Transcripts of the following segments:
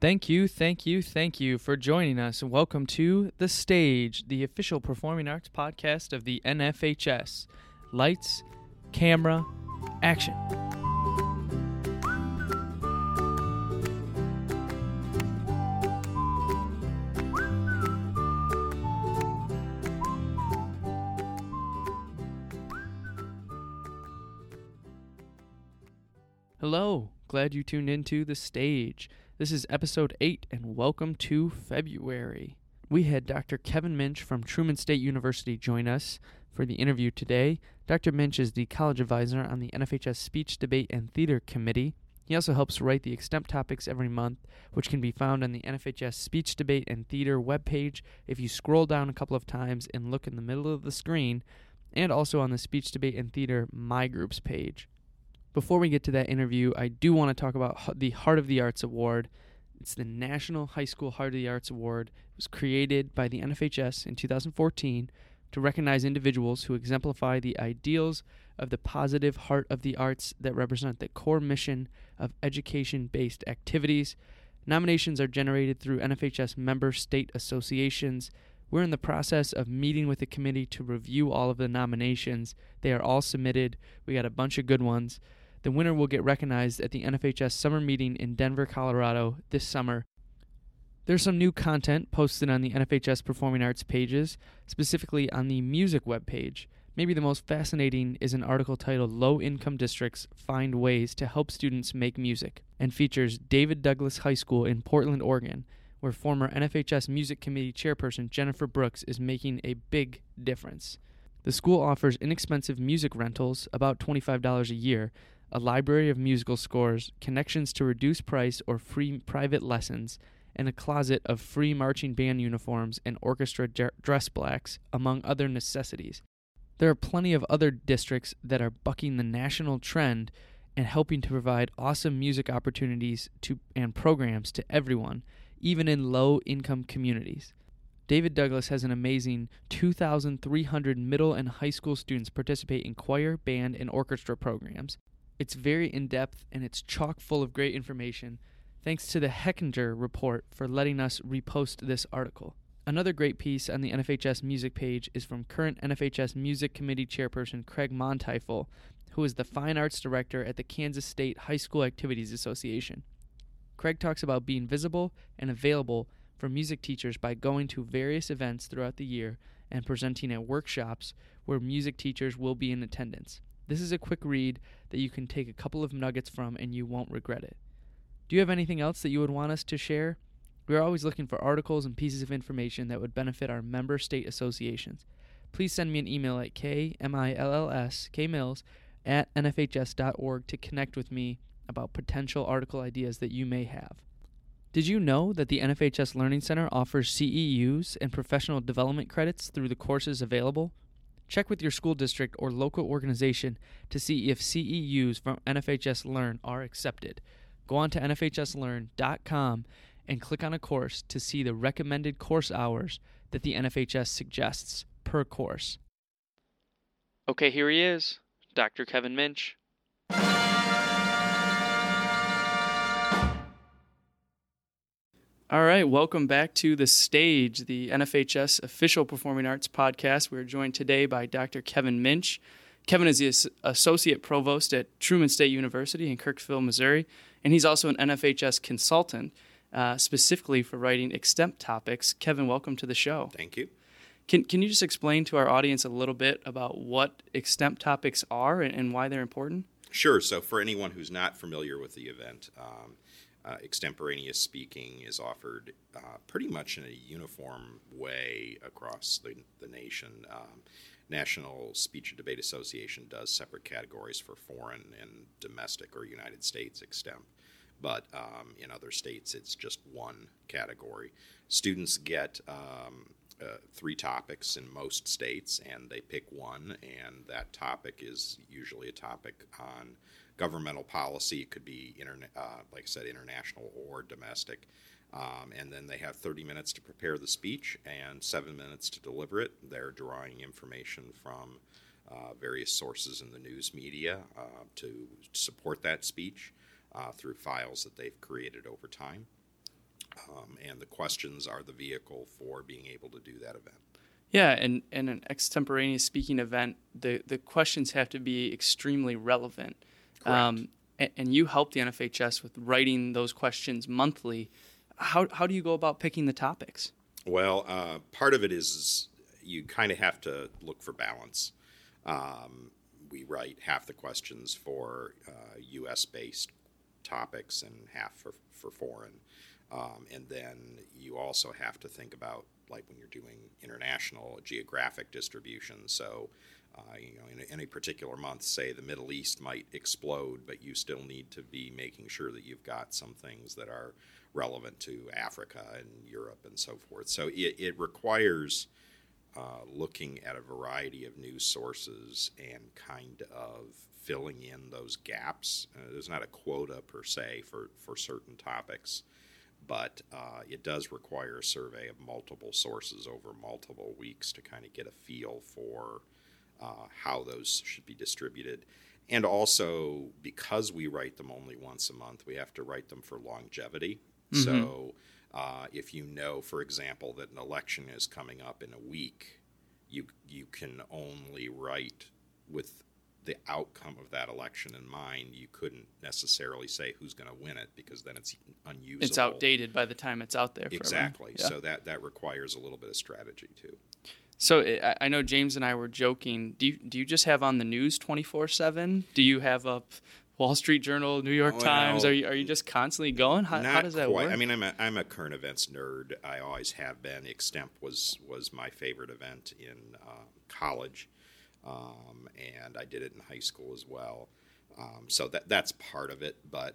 Thank you for joining us. Welcome to The Stage, the official performing arts podcast of the NFHS. Lights, camera, action. Hello, glad you tuned into The Stage. This is episode 8, and welcome to February. We had Dr. Kevin Minch from Truman State University join us for the interview today. Dr. Minch is the college advisor on the NFHS Speech, Debate, and Theater Committee. He also helps write the extemp topics every month, which can be found on the NFHS Speech, Debate, and Theater webpage if you scroll down a couple of times and look in the middle of the screen, and also on the Speech, Debate, and Theater My Groups page. Before we get to that interview, I do want to talk about the Heart of the Arts Award. It's the National High School Heart of the Arts Award. It was created by the NFHS in 2014 to recognize individuals who exemplify the ideals of the positive heart of the arts that represent the core mission of education-based activities. Nominations are generated through NFHS member state associations. We're in the process of meeting with the committee to review all of the nominations. They are all submitted. We got a bunch of good ones. The winner will get recognized at the NFHS summer meeting in Denver, Colorado this summer. There's some new content posted on the NFHS Performing Arts pages, specifically on the music webpage. Maybe the most fascinating is an article titled Low-Income Districts Find Ways to Help Students Make Music, and features David Douglas High School in Portland, Oregon, where former NFHS Music Committee Chairperson Jennifer Brooks is making a big difference. The school offers inexpensive music rentals, about $25 a year, a library of musical scores, connections to reduced price or free private lessons, and a closet of free marching band uniforms and orchestra dress blacks, among other necessities. There are plenty of other districts that are bucking the national trend and helping to provide awesome music opportunities and programs to everyone, even in low-income communities. David Douglas has an amazing 2,300 middle and high school students participate in choir, band, and orchestra programs. It's very in-depth, and it's chock full of great information. Thanks to the Hechinger Report for letting us repost this article. Another great piece on the NFHS music page is from current NFHS Music Committee Chairperson Craig Monteifel, who is the Fine Arts Director at the Kansas State High School Activities Association. Craig talks about being visible and available for music teachers by going to various events throughout the year and presenting at workshops where music teachers will be in attendance. This is a quick read that you can take a couple of nuggets from and you won't regret it. Do you have anything else that you would want us to share? We're always looking for articles and pieces of information that would benefit our member state associations. Please send me an email at kmills@nfhs.org to connect with me about potential article ideas that you may have. Did you know that the NFHS Learning Center offers CEUs and professional development credits through the courses available? Check with your school district or local organization to see if CEUs from NFHS Learn are accepted. Go on to nfhslearn.com and click on a course to see the recommended course hours that the NFHS suggests per course. Okay, here he is, Dr. Kevin Minch. All right, welcome back to The Stage, the NFHS official performing arts podcast. We're joined today by Dr. Kevin Minch. Kevin is the Associate Provost at Truman State University in Kirksville, Missouri, and he's also an NFHS consultant, specifically for writing extemp topics. Kevin, welcome to the show. Thank you. Can you just explain to our audience a little bit about what extemp topics are and why they're important? Sure. So for anyone who's not familiar with the event, extemporaneous speaking is offered pretty much in a uniform way across the nation. National Speech and Debate Association does separate categories for foreign and domestic or United States extemp, but in other states it's just one category. Students get 3 topics in most states, and they pick one, and that topic is usually a topic on governmental policy. It could be, like I said, international or domestic. And then they have 30 minutes to prepare the speech and 7 minutes to deliver it. They're drawing information from various sources in the news media to support that speech through files that they've created over time. And the questions are the vehicle for being able to do that event. Yeah, and an extemporaneous speaking event, the questions have to be extremely relevant. Correct. And you help the NFHS with writing those questions monthly. How do you go about picking the topics? Well, part of it is you kind of have to look for balance. We write half the questions for U.S.-based topics and half for foreign. And then you also have to think about, like when you're doing international geographic distribution. So, in any particular month, say the Middle East might explode, but you still need to be making sure that you've got some things that are relevant to Africa and Europe and so forth. So it requires looking at a variety of news sources and kind of filling in those gaps. There's not a quota per se for certain topics, but it does require a survey of multiple sources over multiple weeks to kind of get a feel for how those should be distributed. And also, because we write them only once a month, we have to write them for longevity. Mm-hmm. So if you know, for example, that an election is coming up in a week, you can only write with the outcome of that election in mind. You couldn't necessarily say who's going to win it, because then it's unusable. It's outdated by the time it's out there. Exactly. Yeah. So that requires a little bit of strategy too. So I know James and I were joking. Do you just have on the news 24/7? Do you have up Wall Street Journal, New York Times? Are you just constantly going? How does that work? I mean, I'm a current events nerd. I always have been. Extemp was my favorite event in college, and I did it in high school as well. So that's part of it. But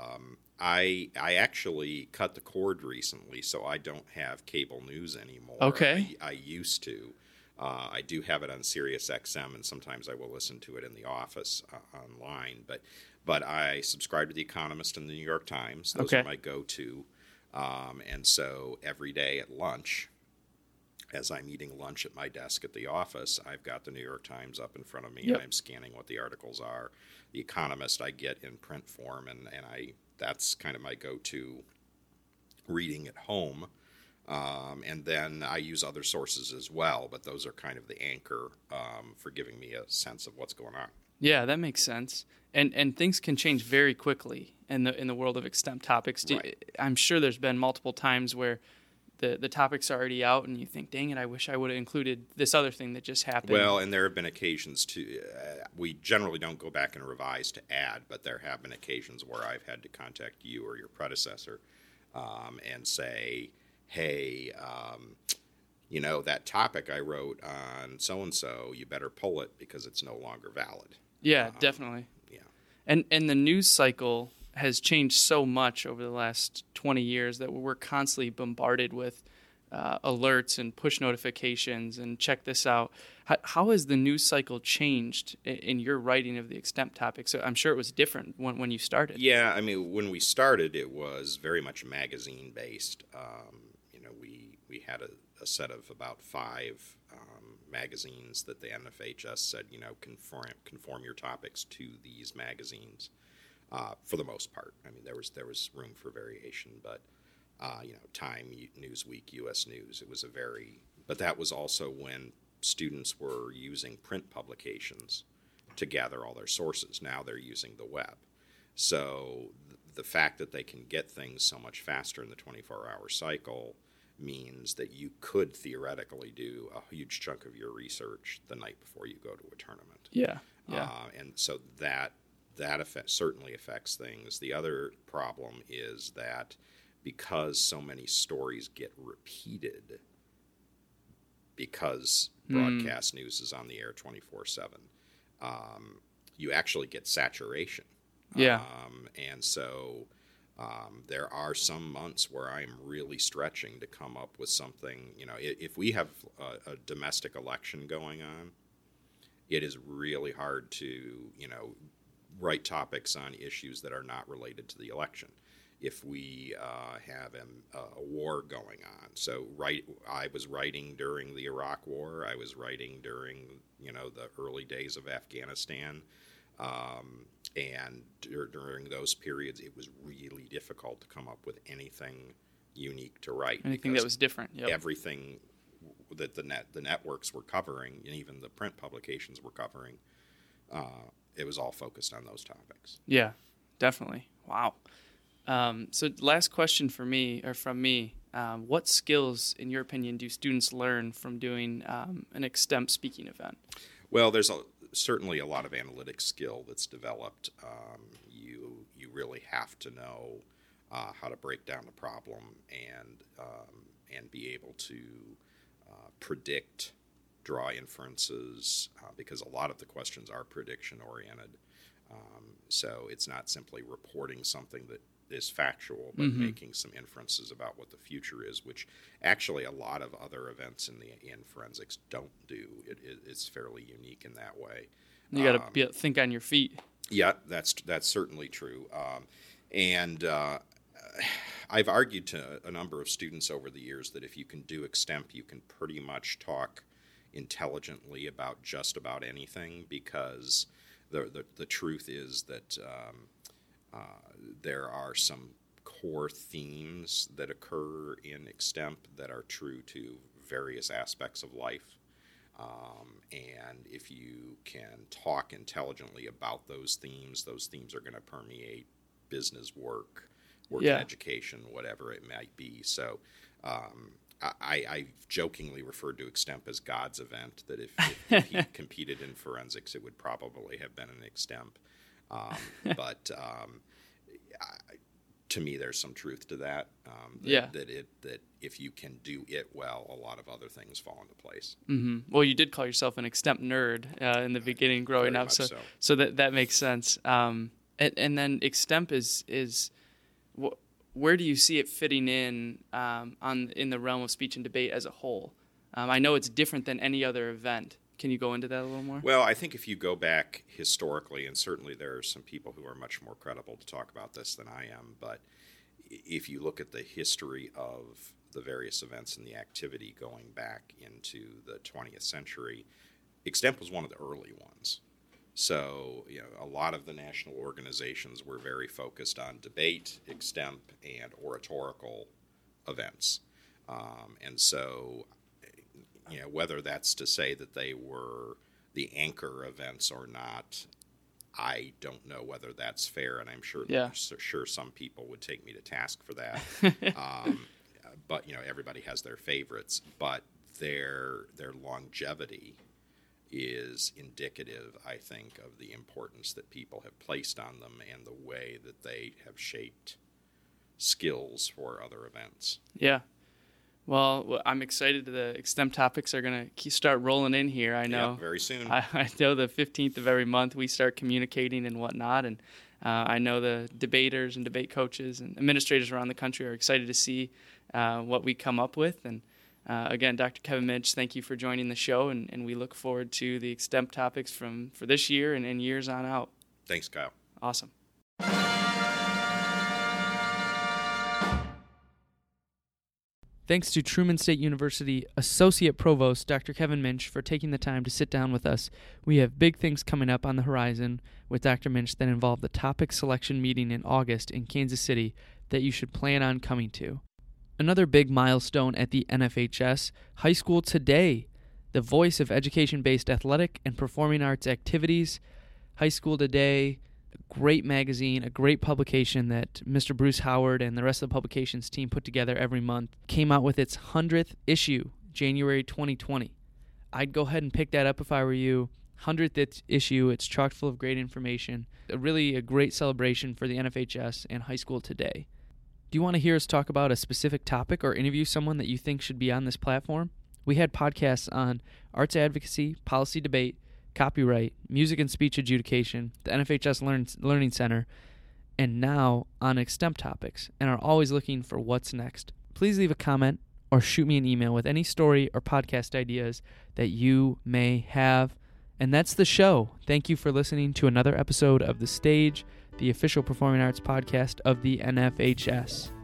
I actually cut the cord recently, so I don't have cable news anymore. Okay. I used to. I do have it on Sirius XM, and sometimes I will listen to it in the office online. But I subscribe to The Economist and The New York Times. Those are my go-to. And so every day at lunch, as I'm eating lunch at my desk at the office, I've got The New York Times up in front of me, and I'm scanning what the articles are. The Economist I get in print form, and that's kind of my go-to reading at home. And then I use other sources as well, but those are kind of the anchor for giving me a sense of what's going on. Yeah, that makes sense. And things can change very quickly in the world of extemp topics. Right. I'm sure there's been multiple times where the topic's already out and you think, dang it, I wish I would have included this other thing that just happened. Well, and there have been occasions too. We generally don't go back and revise to add, but there have been occasions where I've had to contact you or your predecessor and say, hey, that topic I wrote on so-and-so, you better pull it because it's no longer valid. Yeah, definitely. Yeah. And the news cycle has changed so much over the last 20 years that we're constantly bombarded with alerts and push notifications and check this out. How has the news cycle changed in your writing of the extemp topic? So I'm sure it was different when you started. Yeah, I mean, when we started, it was very much magazine-based. We had a set of about 5 magazines that the NFHS said, conform your topics to these magazines. For the most part, I mean, there was room for variation, but Time, Newsweek, U.S. News, but that was also when students were using print publications to gather all their sources. Now they're using the web. So the fact that they can get things so much faster in the 24-hour cycle means that you could theoretically do a huge chunk of your research the night before you go to a tournament. Yeah. And so that certainly affects things. The other problem is that because so many stories get repeated, because broadcast news is on the air 24/7, you actually get saturation. Yeah. And so there are some months where I'm really stretching to come up with something. If we have a domestic election going on, it is really hard to, write topics on issues that are not related to the election. If we have a war going on. So I was writing during the Iraq War. I was writing during, the early days of Afghanistan. And during those periods, it was really difficult to come up with anything unique to Wright. Anything that was different. Yep. Everything that the networks were covering, and even the print publications were covering, it was all focused on those topics. Yeah, definitely. Wow. So last question from me, what skills, in your opinion, do students learn from doing an extemp speaking event? Well, there's certainly a lot of analytic skill that's developed. You really have to know how to break down the problem and be able to predict, draw inferences, because a lot of the questions are prediction oriented. So it's not simply reporting something that is factual, but making some inferences about what the future is, which actually a lot of other events in forensics don't do. It's fairly unique in that way. You got to think on your feet. Yeah, that's certainly true. I've argued to a number of students over the years that if you can do extemp, you can pretty much talk intelligently about just about anything, because the truth is that there are some core themes that occur in extemp that are true to various aspects of life. And if you can talk intelligently about those themes are going to permeate business work in education, whatever it might be. So I jokingly referred to extemp as God's event, that if he competed in forensics, it would probably have been an extemp. But to me, there's some truth to that. That if you can do it well, a lot of other things fall into place. Mm-hmm. Well, you did call yourself an extemp nerd in the beginning, growing up, so that makes sense. And then extemp is where do you see it fitting in in the realm of speech and debate as a whole? I know it's different than any other event. Can you go into that a little more? Well, I think if you go back historically, and certainly there are some people who are much more credible to talk about this than I am, but if you look at the history of the various events and the activity going back into the 20th century, extemp was one of the early ones. So, a lot of the national organizations were very focused on debate, extemp, and oratorical events. And so, whether that's to say that they were the anchor events or not, I don't know whether that's fair, and I'm sure some people would take me to task for that. But everybody has their favorites, but their longevity is indicative, I think, of the importance that people have placed on them and the way that they have shaped skills for other events. Yeah. Well, I'm excited the extemp topics are going to start rolling in here. I know. Yeah, very soon. I know the 15th of every month we start communicating and whatnot, and I know the debaters and debate coaches and administrators around the country are excited to see what we come up with. And again, Dr. Kevin Minch, thank you for joining the show, and we look forward to the extemp topics for this year and years on out. Thanks, Kyle. Awesome. Thanks to Truman State University Associate Provost Dr. Kevin Minch for taking the time to sit down with us. We have big things coming up on the horizon with Dr. Minch that involve the topic selection meeting in August in Kansas City that you should plan on coming to. Another big milestone at the NFHS, High School Today, the voice of education-based athletic and performing arts activities. High School Today, a great magazine, a great publication that Mr. Bruce Howard and the rest of the publications team put together every month, came out with its 100th issue, January 2020. I'd go ahead and pick that up if I were you. 100th issue, it's chock full of great information. Really a great celebration for the NFHS and High School Today. Do you want to hear us talk about a specific topic or interview someone that you think should be on this platform? We had podcasts on arts advocacy, policy debate, copyright, music and speech adjudication, the NFHS Learning Center, and now on extemp topics, and are always looking for what's next. Please leave a comment or shoot me an email with any story or podcast ideas that you may have. And that's the show. Thank you for listening to another episode of The Stage, the official performing arts podcast of the NFHS.